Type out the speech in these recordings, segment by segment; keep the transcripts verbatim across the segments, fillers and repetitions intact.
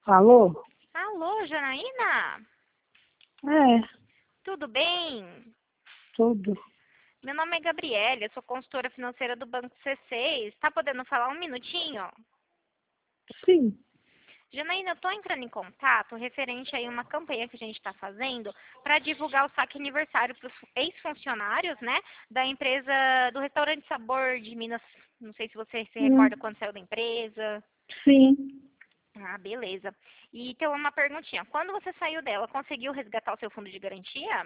Alô? Alô, Janaína? É, Tudo bem? tudo. Meu nome é Gabriela, eu sou consultora financeira do Banco C seis. Está podendo falar um minutinho? Sim. Janaína, eu estou entrando em contato referente aí a uma campanha que a gente está fazendo para divulgar o saque aniversário para os ex-funcionários, né, da empresa do Restaurante Sabor de Minas. Não sei se você se Hum, recorda quando saiu da empresa. sim. Ah, beleza. E então uma perguntinha. Quando você saiu dela, conseguiu resgatar o seu fundo de garantia?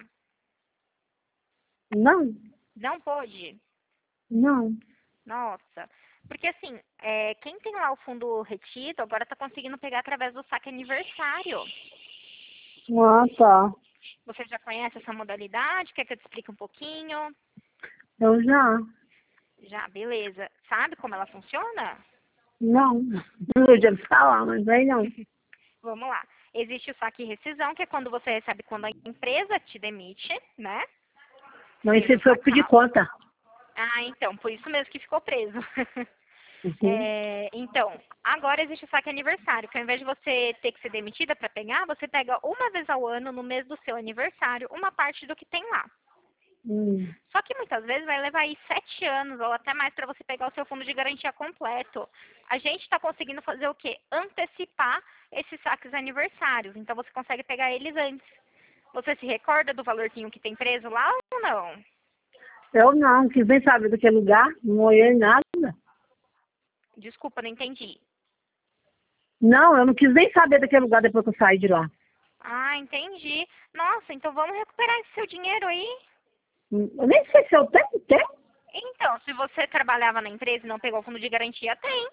Não, Não pôde? não. Nossa, porque assim, é, quem tem lá o fundo retido agora está conseguindo pegar através do saque aniversário. Ah, tá. Você já conhece essa modalidade? Quer que eu te explique um pouquinho? Eu já. Já, beleza. Sabe como ela funciona? Não. Não podia falar, mas aí não. Vamos lá. Existe o saque e rescisão, que é quando você recebe quando a empresa te demite, né? Mas Seja você o foi pedir sacar. conta. Ah, então, por isso mesmo que ficou preso. Uhum. É, então, agora existe o saque aniversário, que ao invés de você ter que ser demitida para pegar, você pega uma vez ao ano, no mês do seu aniversário, uma parte do que tem lá. Hum. Só que muitas vezes vai levar aí sete anos ou até mais para você pegar o seu fundo de garantia completo. A gente está conseguindo fazer o quê? Antecipar esses saques aniversários. Então você consegue pegar eles antes. Você se recorda do valorzinho que tem preso lá ou não? Eu não, quis nem saber do que lugar, não olhei nada. Desculpa, não entendi. Não, eu não quis nem saber daquele lugar depois que eu saí de lá. Ah, entendi. Nossa, então vamos recuperar esse seu dinheiro aí. Hum, Eu nem sei se eu tenho, tem. Então, se você trabalhava na empresa e não pegou o fundo de garantia, tem.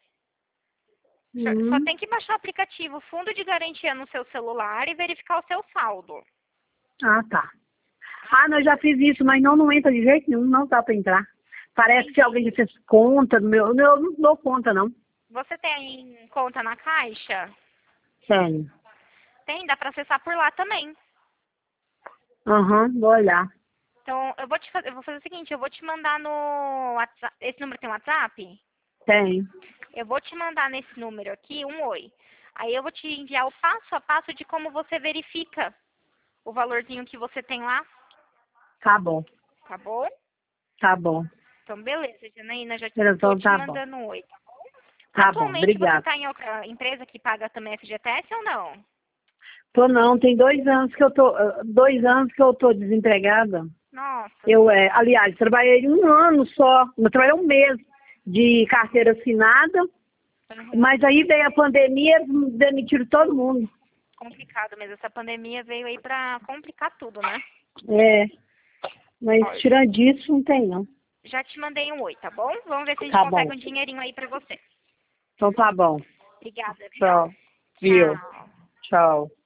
Só só Hum. tem que baixar o aplicativo Fundo de Garantia no seu celular e verificar o seu saldo. Ah, tá. Ah, não, eu já fiz isso, mas não, não entra de jeito nenhum, não dá pra entrar. Parece que Entendi. alguém já fez conta no meu. Eu não dou conta, não. Você tem conta na Caixa? Tenho. Tem, dá para acessar por lá também. Aham, vou olhar. Então, eu vou te fazer, eu vou fazer o seguinte, eu vou te mandar no WhatsApp. Esse número tem WhatsApp? Tenho. Eu vou te mandar nesse número aqui um oi. Aí eu vou te enviar o passo a passo de como você verifica o valorzinho que você tem lá, Tá bom. tá bom? Tá bom. Então, beleza, Janaína, já tô Então te tá bom. mandando um oi, tá bom? Tá bom, Atualmente você obrigada. está em outra empresa que paga também F G T S ou não? Tô não, tem dois anos que eu tô. ah, Dois anos que eu tô desempregada. Nossa Eu, é, senhora. aliás, trabalhei um ano só. Eu trabalhei um mês de carteira assinada, Uhum. mas aí veio a pandemia, eles demitiram todo mundo. Complicado mesmo. Essa pandemia veio aí pra complicar tudo, né? É, mas Ó, tirando disso, não tem não. já te mandei um oi, tá bom? Vamos ver se a gente Tá consegue bom. um dinheirinho aí pra você. Então tá bom. Obrigada, viu? Tchau. Viu? Tchau. Tchau.